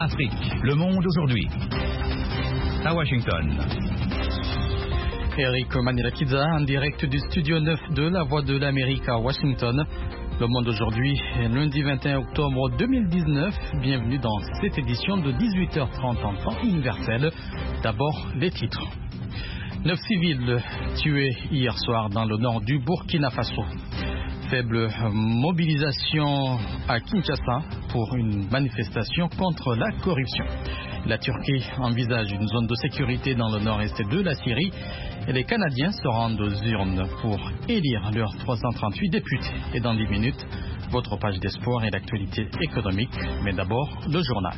Afrique, le monde aujourd'hui. À Washington. Eric Manilakiza en direct du studio 9 de La Voix de l'Amérique à Washington. Le monde aujourd'hui, lundi 21 octobre 2019. Bienvenue dans cette édition de 18h30 en temps universel. D'abord, les titres. 9 civils tués hier soir dans le nord du Burkina Faso. Faible mobilisation à Kinshasa pour une manifestation contre la corruption. La Turquie envisage une zone de sécurité dans le nord-est de la Syrie et les Canadiens se rendent aux urnes pour élire leurs 338 députés. Et dans 10 minutes, votre page des sports et l'actualité économique. Mais d'abord, le journal.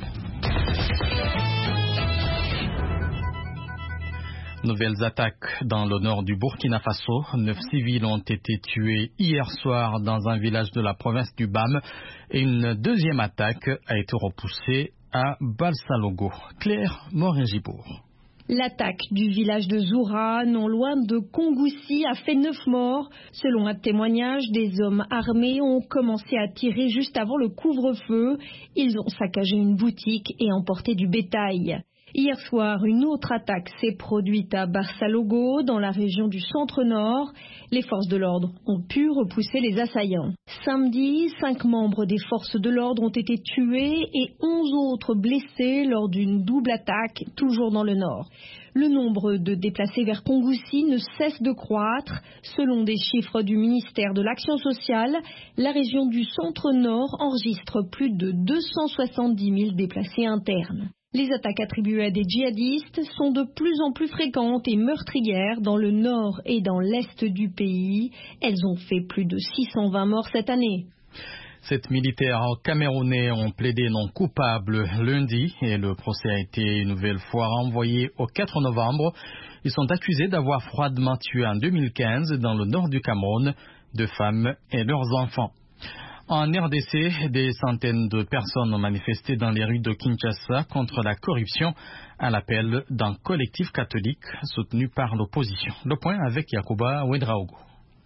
Nouvelles attaques dans le nord du Burkina Faso. 9 civils ont été tués hier soir dans un village de la province du BAM et une deuxième attaque a été repoussée à Balsalogo. Claire Morin-Gibourg. L'attaque du village de Zoura, non loin de Kongoussi, a fait 9 morts. Selon un témoignage, des hommes armés ont commencé à tirer juste avant le couvre-feu. Ils ont saccagé une boutique et emporté du bétail. Hier soir, une autre attaque s'est produite à Balsalogo, dans la région du centre-nord. Les forces de l'ordre ont pu repousser les assaillants. Samedi, 5 membres des forces de l'ordre ont été tués et 11 autres blessés lors d'une double attaque, toujours dans le nord. Le nombre de déplacés vers Kongoussi ne cesse de croître. Selon des chiffres du ministère de l'Action sociale, la région du centre-nord enregistre plus de 270 000 déplacés internes. Les attaques attribuées à des djihadistes sont de plus en plus fréquentes et meurtrières dans le nord et dans l'est du pays. Elles ont fait plus de 620 morts cette année. 7 militaires camerounais ont plaidé non coupables lundi et le procès a été une nouvelle fois renvoyé au 4 novembre. Ils sont accusés d'avoir froidement tué en 2015 dans le nord du Cameroun 2 femmes et leurs enfants. En RDC, des centaines de personnes ont manifesté dans les rues de Kinshasa contre la corruption à l'appel d'un collectif catholique soutenu par l'opposition. Le point avec Yacouba Ouedraogo.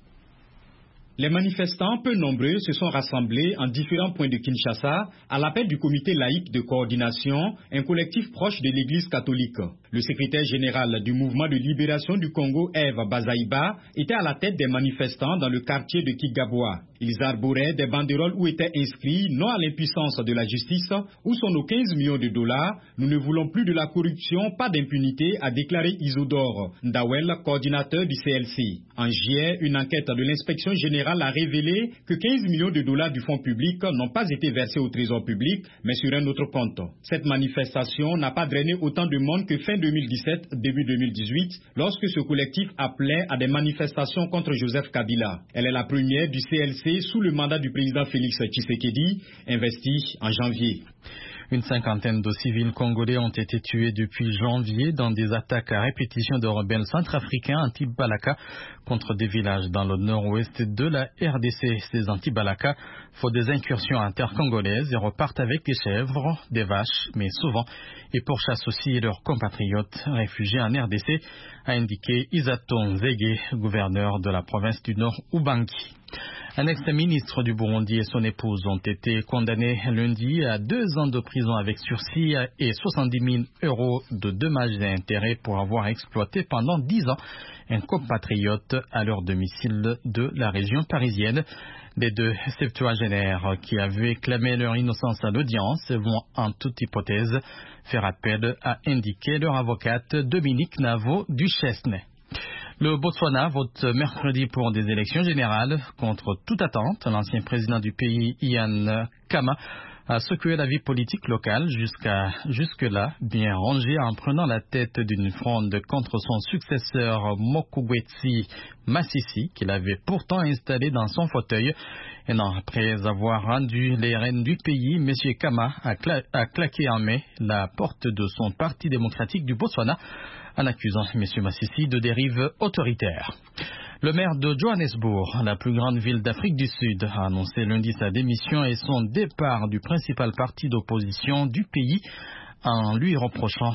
Les manifestants, peu nombreux, se sont rassemblés en différents points de Kinshasa à l'appel du comité laïque de coordination, un collectif proche de l'église catholique. Le secrétaire général du mouvement de libération du Congo, Eve Bazaïba, était à la tête des manifestants dans le quartier de Kigaboua. Ils arboraient des banderoles où étaient inscrits « Non à l'impuissance de la justice » où sont nos 15 millions de dollars. Nous ne voulons plus de la corruption, pas d'impunité, a déclaré Isodore Ndawel, coordinateur du CLC. En juillet, une enquête de l'inspection générale a révélé que 15 millions de dollars du fonds public n'ont pas été versés au trésor public, mais sur un autre compte. Cette manifestation n'a pas drainé autant de monde que fin 2017, début 2018, lorsque ce collectif appelait à des manifestations contre Joseph Kabila. Elle est la première du CLC sous le mandat du président Félix Tshisekedi, investi en janvier. Une cinquantaine de civils congolais ont été tués depuis janvier dans des attaques à répétition de rebelles centrafricains anti-Balaka contre des villages dans le nord-ouest de la RDC. Ces anti-Balaka font des incursions intercongolaises et repartent avec des chèvres, des vaches, mais souvent ils pourchassent aussi leurs compatriotes réfugiés en RDC, a indiqué Isaton Zege, gouverneur de la province du Nord Ubangi. Un ex-ministre du Burundi et son épouse ont été condamnés lundi à 2 ans de prison avec sursis et 70 000 € de dommages et intérêts pour avoir exploité pendant 10 ans un compatriote à leur domicile de la région parisienne. Les 2 septuagénaires qui avaient clamé leur innocence à l'audience vont en toute hypothèse faire appel, a indiqué leur avocate Dominique Navo-Duchesne. Le Botswana vote mercredi pour des élections générales. Contre toute attente, l'ancien président du pays, Ian Khama, a secoué la vie politique locale jusque-là bien rangée en prenant la tête d'une fronde contre son successeur Mokgweetsi Masisi, qu'il avait pourtant installé dans son fauteuil. Et non, après avoir rendu les rênes du pays, M. Khama a claqué en mai la porte de son parti démocratique du Botswana en accusant M. Masisi de dérive autoritaire. Le maire de Johannesburg, la plus grande ville d'Afrique du Sud, a annoncé lundi sa démission et son départ du principal parti d'opposition du pays en lui reprochant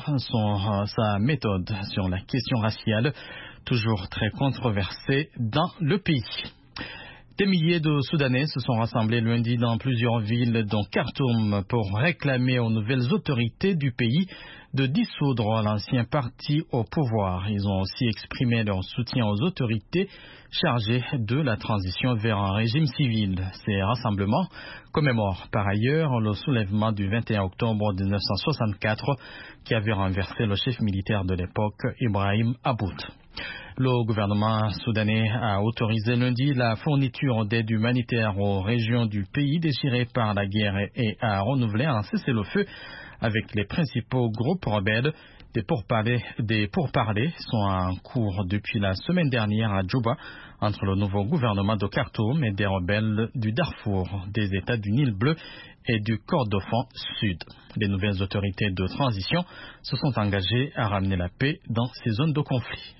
sa méthode sur la question raciale, toujours très controversée dans le pays. Des milliers de Soudanais se sont rassemblés lundi dans plusieurs villes, dont Khartoum, pour réclamer aux nouvelles autorités du pays de dissoudre l'ancien parti au pouvoir. Ils ont aussi exprimé leur soutien aux autorités chargées de la transition vers un régime civil. Ces rassemblements commémorent par ailleurs le soulèvement du 21 octobre 1964 qui avait renversé le chef militaire de l'époque, Ibrahim Aboud. Le gouvernement soudanais a autorisé lundi la fourniture d'aide humanitaire aux régions du pays déchirées par la guerre et a renouvelé un cessez-le-feu avec les principaux groupes rebelles. Des pourparlers sont en cours depuis la semaine dernière à Djouba entre le nouveau gouvernement de Khartoum et des rebelles du Darfour, des États du Nil bleu et du Kordofan Sud. Les nouvelles autorités de transition se sont engagées à ramener la paix dans ces zones de conflit.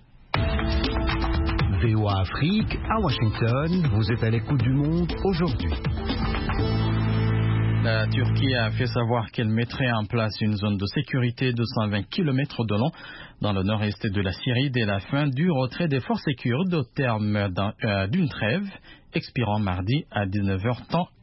VOA Afrique, à Washington, vous êtes à l'écoute du monde aujourd'hui. La Turquie a fait savoir qu'elle mettrait en place une zone de sécurité de 120 km de long dans le nord-est de la Syrie dès la fin du retrait des forces kurdes au terme d'une trêve expirant mardi à 19h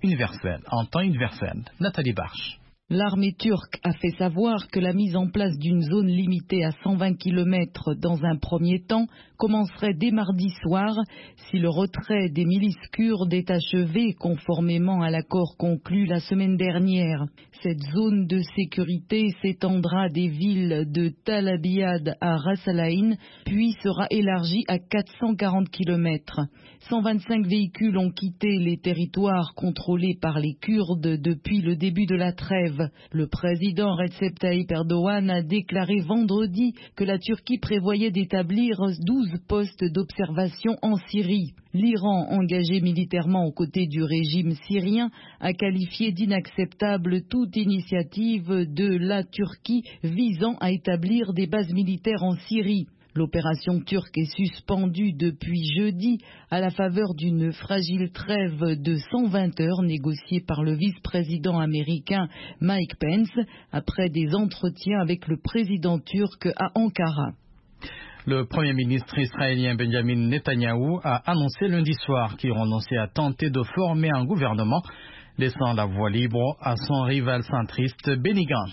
en temps universel. Nathalie Barche. L'armée turque a fait savoir que la mise en place d'une zone limitée à 120 km dans un premier temps commencerait dès mardi soir si le retrait des milices kurdes est achevé conformément à l'accord conclu la semaine dernière. Cette zone de sécurité s'étendra des villes de Tal Abyad à Ras Al Ain, puis sera élargie à 440 km. 125 véhicules ont quitté les territoires contrôlés par les Kurdes depuis le début de la trêve. Le président Recep Tayyip Erdogan a déclaré vendredi que la Turquie prévoyait d'établir 12 postes d'observation en Syrie. L'Iran, engagé militairement aux côtés du régime syrien, a qualifié d'inacceptable toute initiative de la Turquie visant à établir des bases militaires en Syrie. L'opération turque est suspendue depuis jeudi à la faveur d'une fragile trêve de 120 heures négociée par le vice-président américain Mike Pence après des entretiens avec le président turc à Ankara. Le Premier ministre israélien Benjamin Netanyahou a annoncé lundi soir qu'il renonçait à tenter de former un gouvernement, laissant la voie libre à son rival centriste Benny Gantz.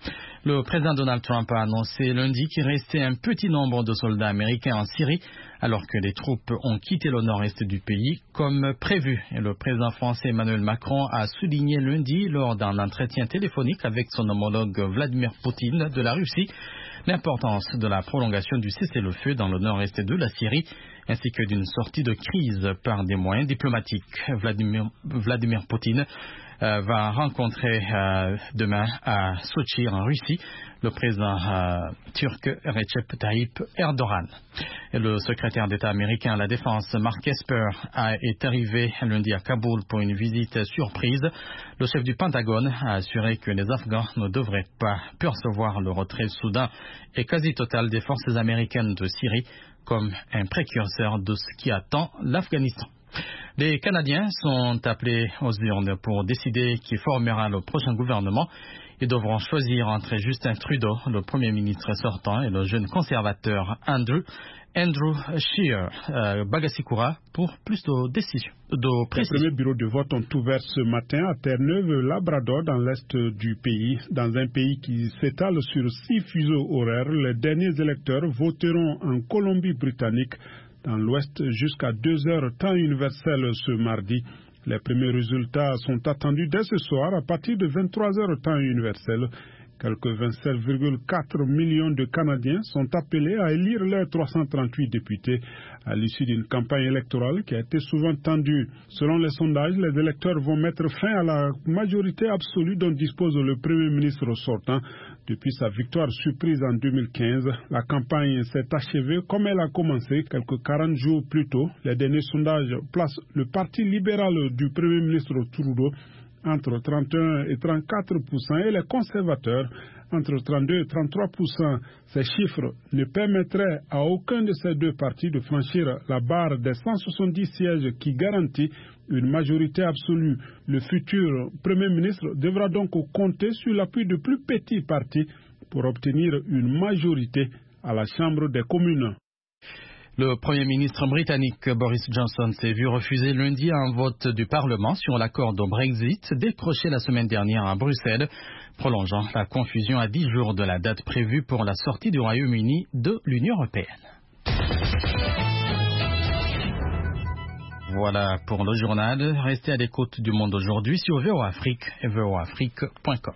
Le président Donald Trump a annoncé lundi qu'il restait un petit nombre de soldats américains en Syrie alors que les troupes ont quitté le nord-est du pays comme prévu. Et le président français Emmanuel Macron a souligné lundi lors d'un entretien téléphonique avec son homologue Vladimir Poutine de la Russie l'importance de la prolongation du cessez-le-feu dans le nord-est de la Syrie ainsi que d'une sortie de crise par des moyens diplomatiques. Vladimir Poutine va rencontrer demain à Sochi en Russie le président turc Recep Tayyip Erdogan. Et le secrétaire d'État américain à la Défense Mark Esper est arrivé lundi à Kaboul pour une visite surprise. Le chef du Pentagone a assuré que les Afghans ne devraient pas percevoir le retrait soudain et quasi total des forces américaines de Syrie comme un précurseur de ce qui attend l'Afghanistan. Les Canadiens sont appelés aux urnes pour décider qui formera le prochain gouvernement. Ils devront choisir entre Justin Trudeau, le Premier ministre sortant, et le jeune conservateur Andrew Scheer Bagasikura pour plus de décisions. Les premiers bureaux de vote ont ouvert ce matin à Terre-Neuve-Labrador dans l'est du pays. Dans un pays qui s'étale sur 6 fuseaux horaires, les derniers électeurs voteront en Colombie-Britannique dans l'ouest jusqu'à 2 heures temps universel ce mardi. Les premiers résultats sont attendus dès ce soir à partir de 23 heures temps universel. Quelques 27,4 millions de Canadiens sont appelés à élire leurs 338 députés à l'issue d'une campagne électorale qui a été souvent tendue. Selon les sondages, les électeurs vont mettre fin à la majorité absolue dont dispose le Premier ministre sortant. Depuis sa victoire surprise en 2015, la campagne s'est achevée comme elle a commencé quelques 40 jours plus tôt. Les derniers sondages placent le Parti libéral du Premier ministre Trudeau entre 31 et 34% et les conservateurs entre 32 et 33%. Ces chiffres ne permettraient à aucun de ces deux partis de franchir la barre des 170 sièges qui garantit une majorité absolue. Le futur Premier ministre devra donc compter sur l'appui de plus petits partis pour obtenir une majorité à la Chambre des communes. Le Premier ministre britannique Boris Johnson s'est vu refuser lundi un vote du Parlement sur l'accord de Brexit décroché la semaine dernière à Bruxelles, prolongeant la confusion à 10 jours de la date prévue pour la sortie du Royaume-Uni de l'Union européenne. Voilà pour le journal. Restez à l'écoute du Monde aujourd'hui sur VOA Afrique et voaafrique.com.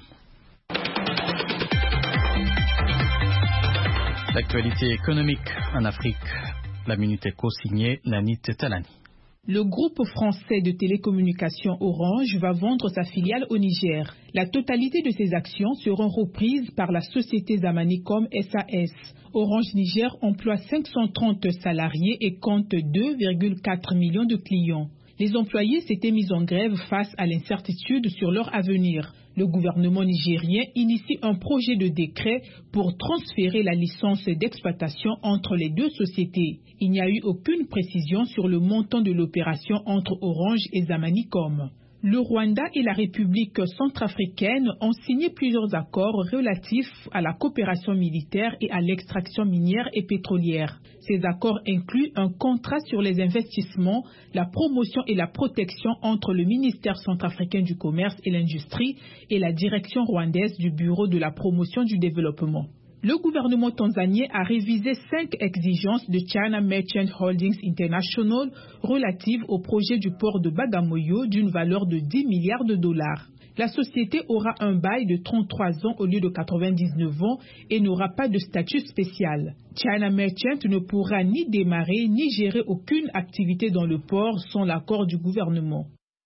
L'actualité économique en Afrique. La Minute Éco signée Nanit Talani. Le groupe français de télécommunications Orange va vendre sa filiale au Niger. La totalité de ses actions seront reprises par la société Zamanicom SAS. Orange Niger emploie 530 salariés et compte 2,4 millions de clients. Les employés s'étaient mis en grève face à l'incertitude sur leur avenir. Le gouvernement nigérien initie un projet de décret pour transférer la licence d'exploitation entre les deux sociétés. Il n'y a eu aucune précision sur le montant de l'opération entre Orange et Zamanicom. Le Rwanda et la République centrafricaine ont signé plusieurs accords relatifs à la coopération militaire et à l'extraction minière et pétrolière. Ces accords incluent un contrat sur les investissements, la promotion et la protection entre le ministère centrafricain du Commerce et l'Industrie et la direction rwandaise du Bureau de la promotion du développement. Le gouvernement tanzanien a révisé 5 exigences de China Merchant Holdings International relatives au projet du port de Bagamoyo d'une valeur de 10 milliards de dollars. La société aura un bail de 33 ans au lieu de 99 ans et n'aura pas de statut spécial. China Merchant ne pourra ni démarrer ni gérer aucune activité dans le port sans l'accord du gouvernement.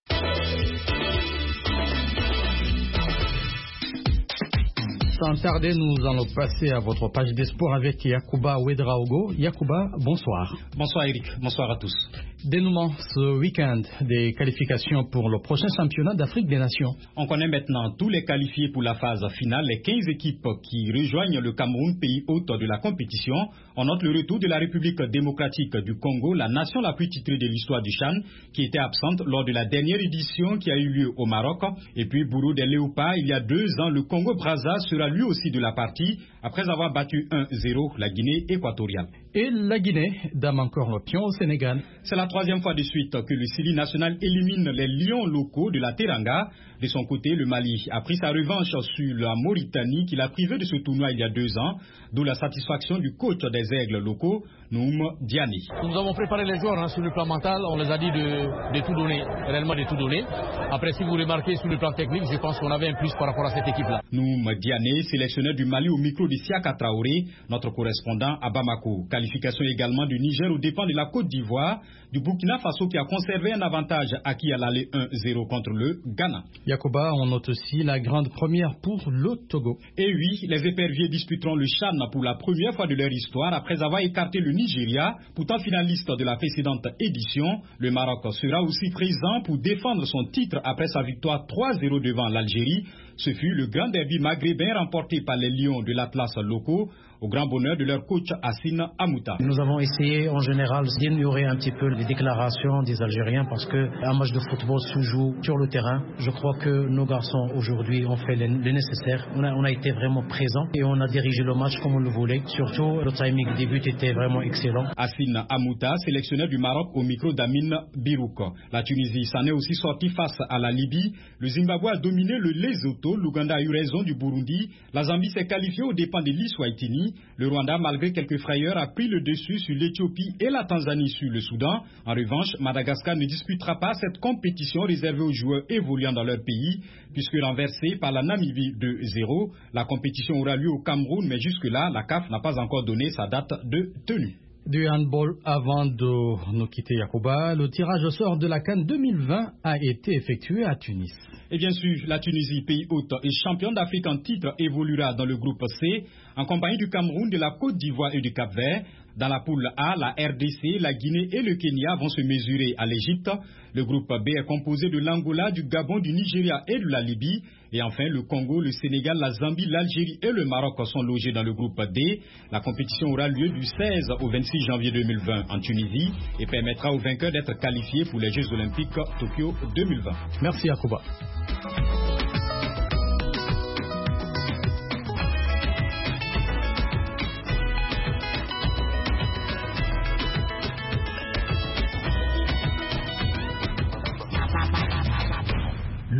Sans tarder, nous allons passer à votre page des sports avec Yacouba Ouedraogo. Yacouba, bonsoir. Bonsoir Eric, bonsoir à tous. Dénouement ce week-end des qualifications pour le prochain championnat d'Afrique des Nations. On connaît maintenant tous les qualifiés pour la phase finale. Les 15 équipes qui rejoignent le Cameroun, pays hôte de la compétition. On note le retour de la République démocratique du Congo, la nation la plus titrée de l'histoire du CHAN, qui était absente lors de la dernière édition qui a eu lieu au Maroc. Et puis Bourreau des Léopards, il y a 2 ans, le Congo-Brazza sera lui aussi de la partie après avoir battu 1-0 la Guinée équatoriale. Et la Guinée dame encore le pion au Sénégal. C'est la 3e fois de suite que le Sili national élimine les lions locaux de la Teranga. De son côté, le Mali a pris sa revanche sur la Mauritanie qui l'a privé de ce tournoi il y a 2 ans, d'où la satisfaction du coach des aigles locaux, Noum Diani. Nous avons préparé les joueurs sur le plan mental, on les a dit de tout donner, réellement de tout donner. Après, si vous remarquez sur le plan technique, je pense qu'on avait un plus par rapport à cette équipe-là. Noum Diani, sélectionneur du Mali au micro de Siaka Traoré, notre correspondant à Bamako. Qualification également du Niger aux dépens de la Côte d'Ivoire, du Burkina Faso qui a conservé un avantage acquis à l'aller 1-0 contre le Ghana. Yacouba, on note aussi la grande première pour le Togo. Et oui, les éperviers disputeront le CHAN pour la première fois de leur histoire après avoir écarté le Nigeria, pourtant finaliste de la précédente édition. Le Maroc sera aussi présent pour défendre son titre après sa victoire 3-0 devant l'Algérie. Ce fut le grand derby maghrébin remporté par les Lions de l'Atlas locaux, au grand bonheur de leur coach Hassine Amouta. Nous avons essayé en général d'ignorer un petit peu les déclarations des Algériens parce qu'un match de football se joue sur le terrain. Je crois que nos garçons aujourd'hui ont fait le nécessaire. On a été vraiment présents et on a dirigé le match comme on le voulait. Surtout, le timing des buts était vraiment excellent. Hassine Amouta, sélectionneur du Maroc au micro d'Amine Birouk. La Tunisie s'en est aussi sortie face à la Libye. Le Zimbabwe a dominé le Lesotho. L'Ouganda a eu raison du Burundi. La Zambie s'est qualifiée aux dépens de l'Iswaitini. Le Rwanda, malgré quelques frayeurs, a pris le dessus sur l'Éthiopie et la Tanzanie sur le Soudan. En revanche, Madagascar ne disputera pas cette compétition réservée aux joueurs évoluant dans leur pays, puisque renversée par la Namibie 2-0. La compétition aura lieu au Cameroun, mais jusque-là, la CAF n'a pas encore donné sa date de tenue. Du handball avant de nous quitter Yacouba, le tirage au sort de la CAN 2020 a été effectué à Tunis. Et bien sûr, la Tunisie, pays hôte et champion d'Afrique en titre, évoluera dans le groupe C, en compagnie du Cameroun, de la Côte d'Ivoire et du Cap-Vert. Dans la poule A, la RDC, la Guinée et le Kenya vont se mesurer à l'Égypte. Le groupe B est composé de l'Angola, du Gabon, du Nigeria et de la Libye. Et enfin, le Congo, le Sénégal, la Zambie, l'Algérie et le Maroc sont logés dans le groupe D. La compétition aura lieu du 16 au 26 janvier 2020 en Tunisie et permettra aux vainqueurs d'être qualifiés pour les Jeux Olympiques Tokyo 2020. Merci Yacouba.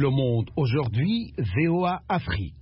Le Monde aujourd'hui, VOA Afrique.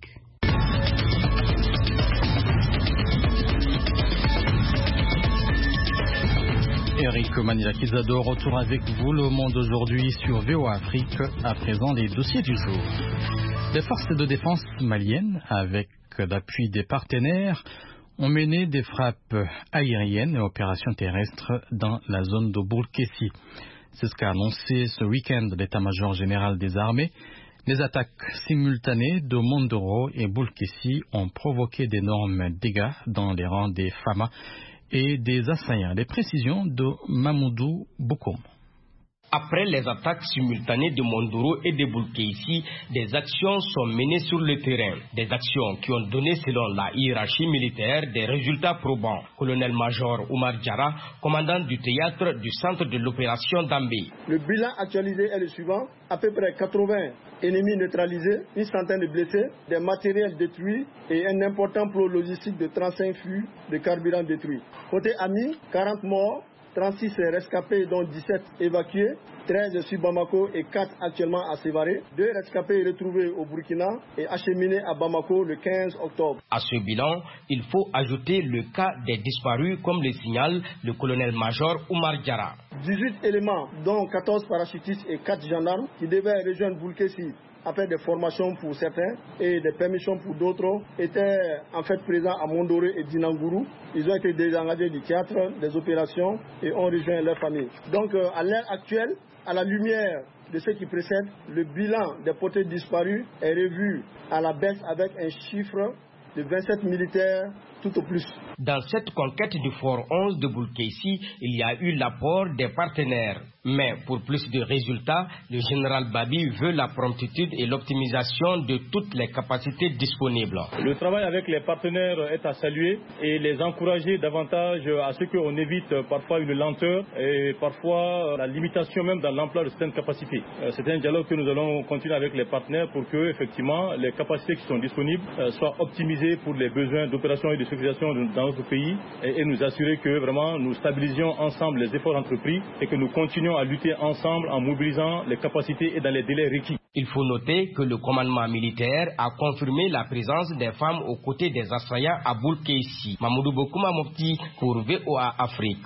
Eric Maniakizado, retour avec vous. Le Monde aujourd'hui sur VOA Afrique. À présent, les dossiers du jour. Les forces de défense maliennes, avec l'appui des partenaires, ont mené des frappes aériennes et opérations terrestres dans la zone de Boulkessi. C'est ce qu'a annoncé ce week-end l'état-major général des armées. Les attaques simultanées de Mondoro et Boulkessi ont provoqué d'énormes dégâts dans les rangs des Fama et des assaillants. Les précisions de Mamoudou Bokoum. Après les attaques simultanées de Mondoro et de Boulkessi, des actions sont menées sur le terrain. Des actions qui ont donné, selon la hiérarchie militaire, des résultats probants. Colonel-major Oumar Diarra, commandant du théâtre du centre de l'opération d'Ambé. Le bilan actualisé est le suivant. À peu près 80 ennemis neutralisés, une centaine de blessés, des matériels détruits et un important pôle logistique de 35 fûts de carburant détruits. Côté ami, 40 morts, 36 rescapés dont 17 évacués, 13 sur Bamako et 4 actuellement à Sévaré. 2 rescapés retrouvés au Burkina et acheminés à Bamako le 15 octobre. À ce bilan, il faut ajouter le cas des disparus, comme le signale le colonel-major Oumar Diarra. 18 éléments, dont 14 parachutistes et 4 gendarmes, qui devaient rejoindre Boulkessi après des formations pour certains et des permissions pour d'autres, étaient en fait présents à Mondoro et Dinangourou. Ils ont été désengagés du théâtre des opérations et ont rejoint leur famille. Donc à l'heure actuelle, à la lumière de ce qui précède, le bilan des portées disparues est revu à la baisse avec un chiffre de 27 militaires tout au plus. Dans cette conquête du fort 11 de Boulkessi, il y a eu l'apport des partenaires. Mais pour plus de résultats, le général Babi veut la promptitude et l'optimisation de toutes les capacités disponibles. Le travail avec les partenaires est à saluer et les encourager davantage à ce qu'on évite parfois une lenteur et parfois la limitation même dans l'emploi de certaines capacités. C'est un dialogue que nous allons continuer avec les partenaires pour que effectivement les capacités qui sont disponibles soient optimisées pour les besoins d'opération et de sécurisation dans notre pays et nous assurer que vraiment nous stabilisions ensemble les efforts entrepris et que nous continuions à lutter ensemble en mobilisant les capacités et dans les délais requis. Il faut noter que le commandement militaire a confirmé la présence des femmes aux côtés des assaillants à Boulkessi. Mamoudou Bokouma Mopti pour VOA Afrique.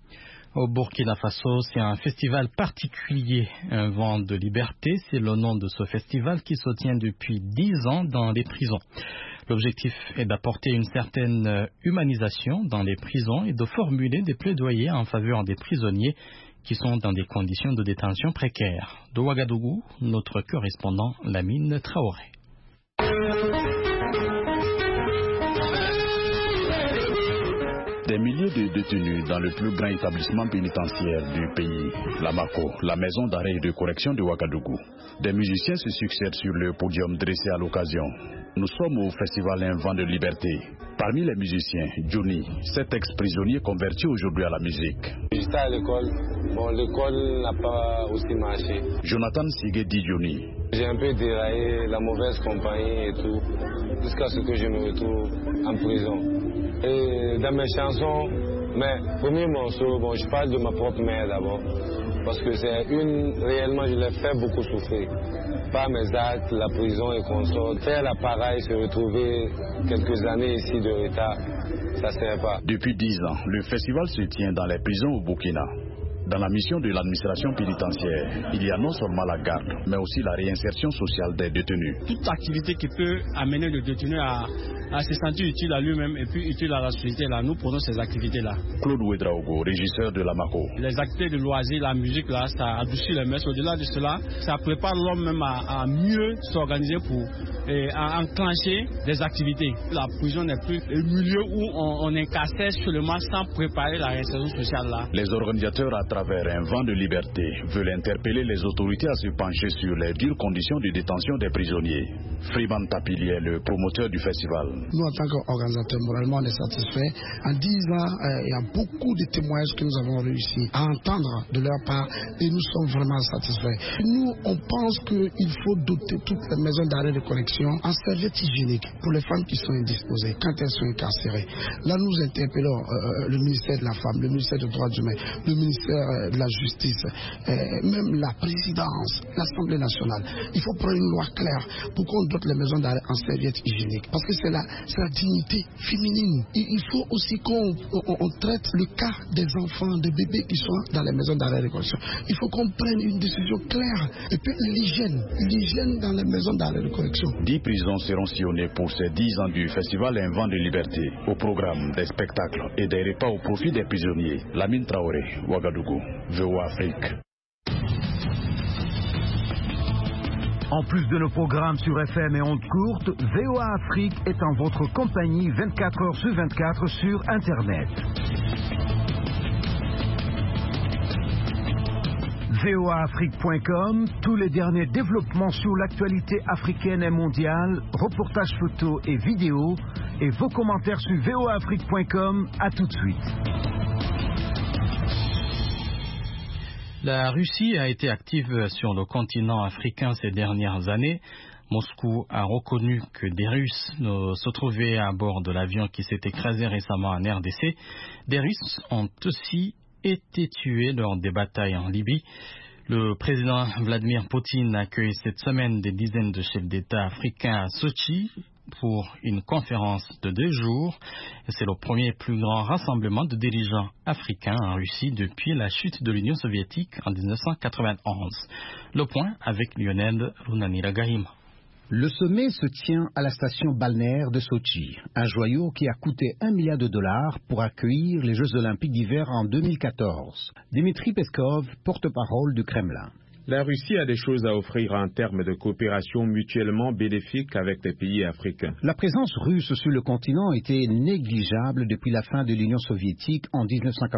Au Burkina Faso, c'est un festival particulier, un vent de liberté. C'est le nom de ce festival qui se tient depuis 10 ans dans les prisons. L'objectif est d'apporter une certaine humanisation dans les prisons et de formuler des plaidoyers en faveur des prisonniers qui sont dans des conditions de détention précaires. De Ouagadougou, notre correspondant Lamine Traoré. Des milliers de détenus dans le plus grand établissement pénitentiaire du pays, la Mako, la maison d'arrêt et de correction de Ouagadougou. Des musiciens se succèdent sur le podium dressé à l'occasion. Nous sommes au festival Un vent de liberté. Parmi les musiciens, Johnny, cet ex-prisonnier converti aujourd'hui à la musique. J'étais à l'école. Bon, l'école n'a pas aussi marché. Jonathan Sigé dit Johnny. J'ai un peu déraillé, la mauvaise compagnie et tout, jusqu'à ce que je me retrouve en prison. Et dans mes chansons, mes premiers morceaux, bon, je parle de ma propre mère d'abord, parce que c'est réellement, je l'ai fait beaucoup souffrir. Pas mes actes, la prison et consorts. Faire l'appareil, se retrouver quelques années ici de retard, ça ne sert pas. Depuis 10 ans, le festival se tient dans les prisons au Burkina. Dans la mission de l'administration pénitentiaire, il y a non seulement la garde, mais aussi la réinsertion sociale des détenus. Toute activité qui peut amener le détenu à se sentir utile à lui-même et puis utile à la société, là, nous prenons ces activités-là. Claude Ouedraogo, régisseur de la Mako. Les activités de loisirs, la musique, là, ça adoucit les mœurs. Au-delà de cela, ça prépare l'homme même à mieux s'organiser pour enclencher des activités. La prison n'est plus le milieu où on incarcère seulement sans préparer la réinsertion sociale. Là. Les organisateurs à travers Un vent de liberté veulent interpeller les autorités à se pencher sur les dures conditions de détention des prisonniers. Friban Tapili est le promoteur du festival. Nous, en tant qu'organisateurs, moralement, on est satisfaits. En 10 ans, il y a beaucoup de témoignages que nous avons réussi à entendre de leur part et nous sommes vraiment satisfaits. Nous, on pense qu'il faut doter toutes les maisons d'arrêt de correction en serviettes hygiéniques pour les femmes qui sont indisposées quand elles sont incarcérées. Là, nous interpellons le ministère de la Femme, le ministère des Droits humains, le ministère de la justice, même la présidence, l'Assemblée nationale, il faut prendre une loi claire pour qu'on dote les maisons d'arrêt en serviettes hygiéniques. Parce que c'est la dignité féminine. Il faut aussi qu'on traite le cas des enfants, des bébés qui sont dans les maisons d'arrêt de correction. Il faut qu'on prenne une décision claire. Et puis l'hygiène dans les maisons d'arrêt de correction. 10 prisons seront sillonnées pour ces 10 ans du festival Un vent de liberté. Au programme des spectacles et des repas au profit des prisonniers. Lamine Traoré, Ouagadougou, VOA Afrique. En plus de nos programmes sur FM et ondes courtes, VOA Afrique est en votre compagnie 24 heures sur 24 sur Internet. voaafrique.com, tous les derniers développements sur l'actualité africaine et mondiale, reportages photos et vidéos, et vos commentaires sur voaafrique.com. À tout de suite. La Russie a été active sur le continent africain ces dernières années. Moscou a reconnu que des Russes se trouvaient à bord de l'avion qui s'est écrasé récemment en RDC. Des Russes ont aussi été tués lors des batailles en Libye. Le président Vladimir Poutine accueille cette semaine des dizaines de chefs d'État africains à Sochi pour une conférence de 2 jours. C'est le premier plus grand rassemblement de dirigeants africains en Russie depuis la chute de l'Union soviétique en 1991. Le point avec Lionel Runaniragahim. Le sommet se tient à la station balnéaire de Sochi, un joyau qui a coûté $1 milliard pour accueillir les Jeux Olympiques d'hiver en 2014. Dmitri Peskov, porte-parole du Kremlin. La Russie a des choses à offrir en termes de coopération mutuellement bénéfique avec les pays africains. La présence russe sur le continent était négligeable depuis la fin de l'Union soviétique en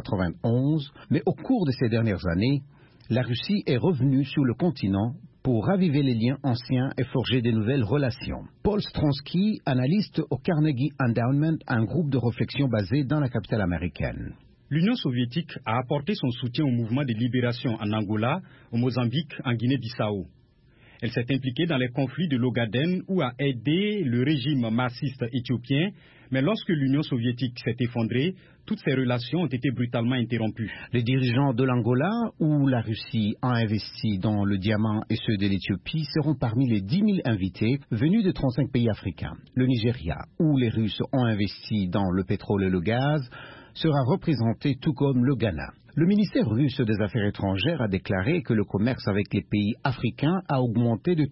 1991, mais au cours de ces dernières années, la Russie est revenue sur le continent pour raviver les liens anciens et forger de nouvelles relations. Paul Stronsky, analyste au Carnegie Endowment, un groupe de réflexion basé dans la capitale américaine. L'Union soviétique a apporté son soutien au mouvement de libération en Angola, au Mozambique, en Guinée-Bissau. Elle s'est impliquée dans les conflits de l'Ogaden ou a aidé le régime marxiste éthiopien, mais lorsque l'Union soviétique s'est effondrée, toutes ces relations ont été brutalement interrompues. Les dirigeants de l'Angola, où la Russie a investi dans le diamant, et ceux de l'Éthiopie seront parmi les 10 000 invités venus de 35 pays africains. Le Nigeria, où les Russes ont investi dans le pétrole et le gaz, sera représenté tout comme le Ghana. Le ministère russe des Affaires étrangères a déclaré que le commerce avec les pays africains a augmenté de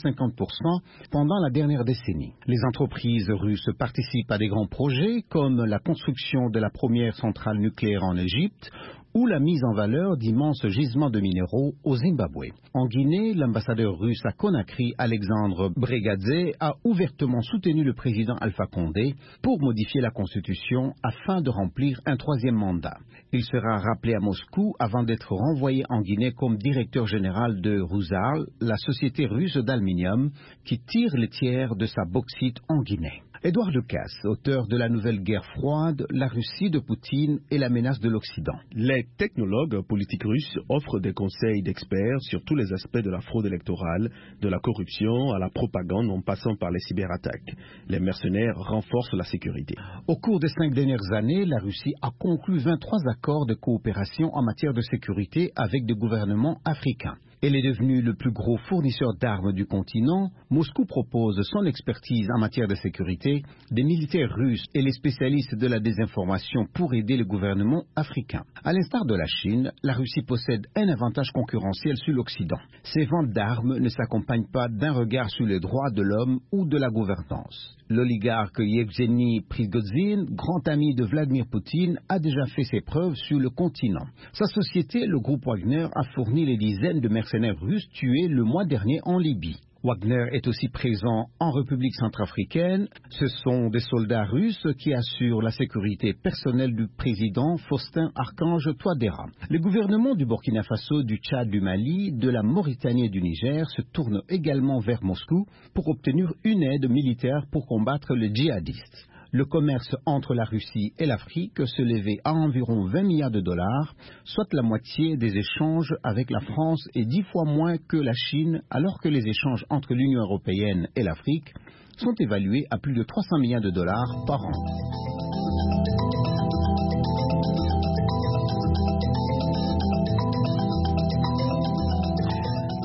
350% pendant la dernière décennie. Les entreprises russes participent à des grands projets comme la construction de la première centrale nucléaire en Égypte ou la mise en valeur d'immenses gisements de minéraux au Zimbabwe. En Guinée, l'ambassadeur russe à Conakry, Alexandre Bregadze, a ouvertement soutenu le président Alpha Condé pour modifier la Constitution afin de remplir un 3e mandat. Il sera rappelé à Moscou avant d'être renvoyé en Guinée comme directeur général de Rusal, la société russe d'aluminium qui tire le tiers de sa bauxite en Guinée. Édouard Decasse, auteur de La Nouvelle Guerre froide, la Russie de Poutine et la menace de l'Occident. Les technologues politiques russes offrent des conseils d'experts sur tous les aspects de la fraude électorale, de la corruption à la propagande en passant par les cyberattaques. Les mercenaires renforcent la sécurité. Au cours des 5 dernières années, la Russie a conclu 23 accords de coopération en matière de sécurité avec des gouvernements africains. Elle est devenue le plus gros fournisseur d'armes du continent. Moscou propose son expertise en matière de sécurité, des militaires russes et les spécialistes de la désinformation pour aider le gouvernement africain. À l'instar de la Chine, la Russie possède un avantage concurrentiel sur l'Occident. Ses ventes d'armes ne s'accompagnent pas d'un regard sur les droits de l'homme ou de la gouvernance. L'oligarque Yevgeny Prigozhin, grand ami de Vladimir Poutine, a déjà fait ses preuves sur le continent. Sa société, le groupe Wagner, a fourni les dizaines de mercenaires russes tués le mois dernier en Libye. Wagner est aussi présent en République centrafricaine. Ce sont des soldats russes qui assurent la sécurité personnelle du président Faustin Archange Touadéra. Les gouvernements du Burkina Faso, du Tchad, du Mali, de la Mauritanie et du Niger se tournent également vers Moscou pour obtenir une aide militaire pour combattre les djihadistes. Le commerce entre la Russie et l'Afrique s'élevait à environ 20 milliards de dollars, soit la moitié des échanges avec la France et 10 fois moins que la Chine, alors que les échanges entre l'Union européenne et l'Afrique sont évalués à plus de 300 milliards de dollars par an.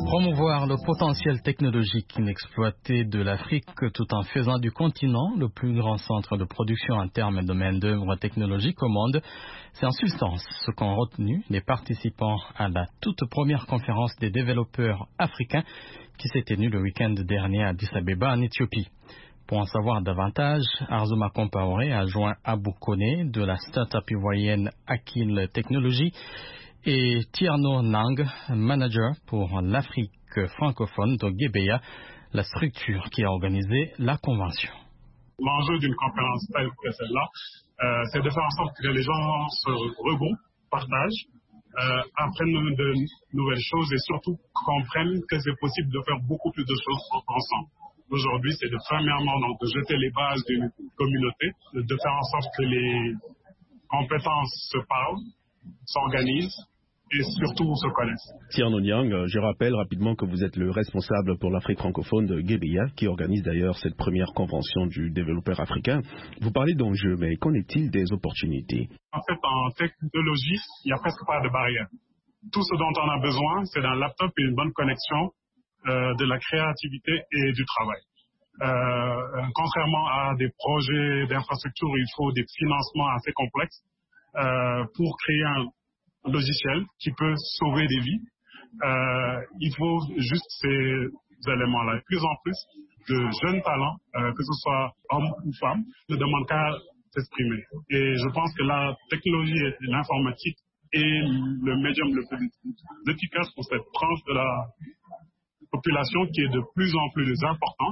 Promouvoir le potentiel technologique inexploité de l'Afrique tout en faisant du continent le plus grand centre de production en termes de main-d'œuvre technologique au monde, c'est en substance ce qu'ont retenu les participants à la toute première conférence des développeurs africains qui s'est tenue le week-end dernier à Addis Abeba en Éthiopie. Pour en savoir davantage, Arzuma Compaoré a joint Abou Kone de la start-up ivoirienne Akil Technologies et Tierno Nang, manager pour l'Afrique francophone de Gebeya, la structure qui a organisé la convention. L'enjeu d'une conférence telle que celle-là, c'est de faire en sorte que les gens se regroupent, partagent, apprennent de nouvelles choses et surtout comprennent que c'est possible de faire beaucoup plus de choses ensemble. Aujourd'hui, c'est premièrement de jeter les bases d'une communauté, de faire en sorte que les compétences se parlent, s'organisent et surtout se connaissent. Tierno Niang, je rappelle rapidement que vous êtes le responsable pour l'Afrique francophone de Gebeya, qui organise d'ailleurs cette première convention du développeur africain. Vous parlez d'enjeux, mais qu'en est-il des opportunités? En fait, en technologie, il n'y a presque pas de barrière. Tout ce dont on a besoin, c'est d'un laptop et une bonne connexion, de la créativité et du travail. Contrairement à des projets d'infrastructure, il faut des financements assez complexes pour créer un logiciel qui peut sauver des vies. Il faut juste ces éléments-là. De plus en plus de jeunes talents, que ce soit hommes ou femmes, ne demandent qu'à s'exprimer. Et je pense que la technologie et l'informatique est le médium le plus efficace pour cette tranche de la population qui est de plus en plus importante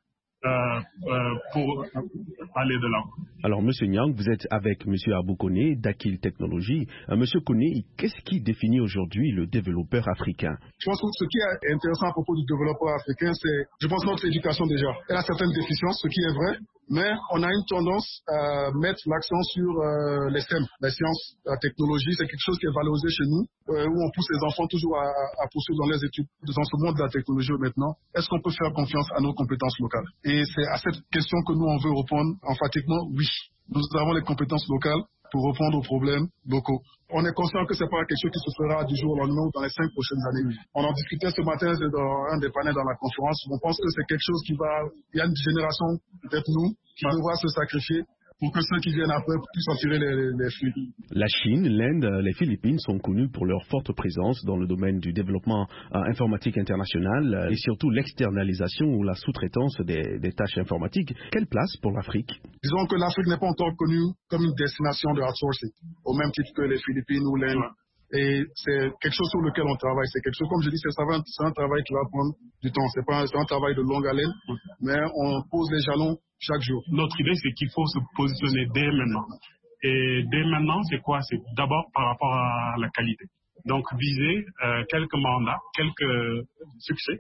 pour aller de l'avant. Alors, M. Niang, vous êtes avec M. Abou Kone d'Akil Technologies. M. Kone, qu'est-ce qui définit aujourd'hui le développeur africain? Je pense que ce qui est intéressant à propos du développeur africain, c'est, je pense, notre éducation déjà. Elle a certaines déficiences, ce qui est vrai, mais on a une tendance à mettre l'accent sur les STEM, les sciences, la technologie. C'est quelque chose qui est valorisé chez nous, où on pousse les enfants toujours à poursuivre dans les études. Dans ce monde de la technologie maintenant, est-ce qu'on peut faire confiance à nos compétences locales? Et c'est à cette question que nous, on veut répondre emphatiquement, oui. Nous avons les compétences locales pour répondre aux problèmes locaux. On est conscient que ce n'est pas quelque chose qui se fera du jour au lendemain ou dans les 5 prochaines années. On en discutait ce matin dans un des panels dans la conférence. On pense que c'est quelque chose qui va... Il y a une génération, peut-être nous, qui devra se sacrifier pour que ceux qui viennent après puissent en tirer les fruits. La Chine, l'Inde, les Philippines sont connus pour leur forte présence dans le domaine du développement informatique international et surtout l'externalisation ou la sous-traitance des tâches informatiques. Quelle place pour l'Afrique? Disons que l'Afrique n'est pas encore connue comme une destination de outsourcing, au même titre que les Philippines ou l'Inde. Et c'est quelque chose sur lequel on travaille. C'est quelque chose, comme je dis, c'est un travail qui va prendre du temps. C'est un travail de longue haleine, mais on pose les jalons chaque jour. Notre idée, c'est qu'il faut se positionner dès maintenant. Et dès maintenant, c'est quoi? C'est d'abord par rapport à la qualité. Donc, viser quelques mandats, quelques succès,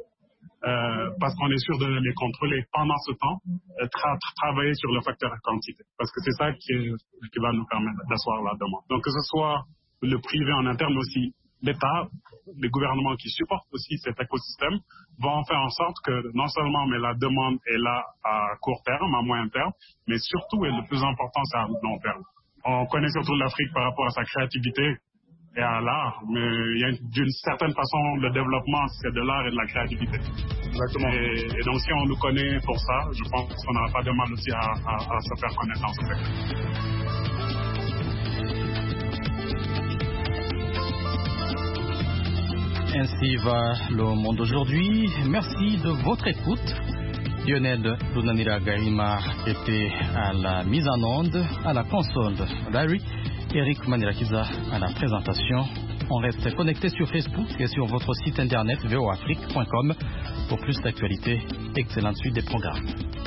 parce qu'on est sûr de les contrôler. Pendant ce temps, travailler sur le facteur quantité. Parce que c'est ça qui va nous permettre d'asseoir la demande. Donc, que ce soit le privé en interne, aussi l'État, les gouvernements qui supportent aussi cet écosystème, vont faire en sorte que non seulement mais la demande est là à court terme, à moyen terme, mais surtout, et le plus important, c'est à long terme. On connaît surtout l'Afrique par rapport à sa créativité et à l'art, mais il y a d'une certaine façon, le développement, c'est de l'art et de la créativité. Exactement. Et donc, si on nous connaît pour ça, je pense qu'on n'aura pas de mal aussi à se faire connaître dans ce secteur. Ainsi va le monde aujourd'hui. Merci de votre écoute. Lionel Lunanira Gaïma était à la mise en onde, à la console Larry, Eric Manirakiza à la présentation. On reste connecté sur Facebook et sur votre site internet voafrique.com pour plus d'actualités. Excellente suite des programmes.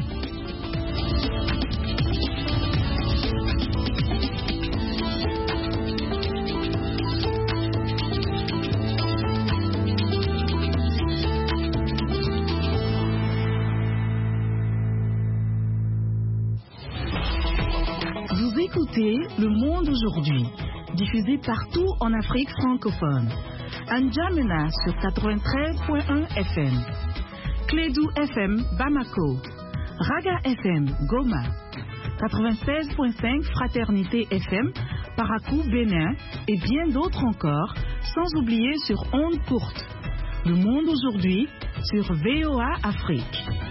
Écoutez Le Monde aujourd'hui, diffusé partout en Afrique francophone. N'Djamena sur 93.1 FM, Clédou FM Bamako, Raga FM Goma, 96.5 Fraternité FM Parakou Bénin et bien d'autres encore, sans oublier sur ondes courtes. Le monde aujourd'hui sur VOA Afrique.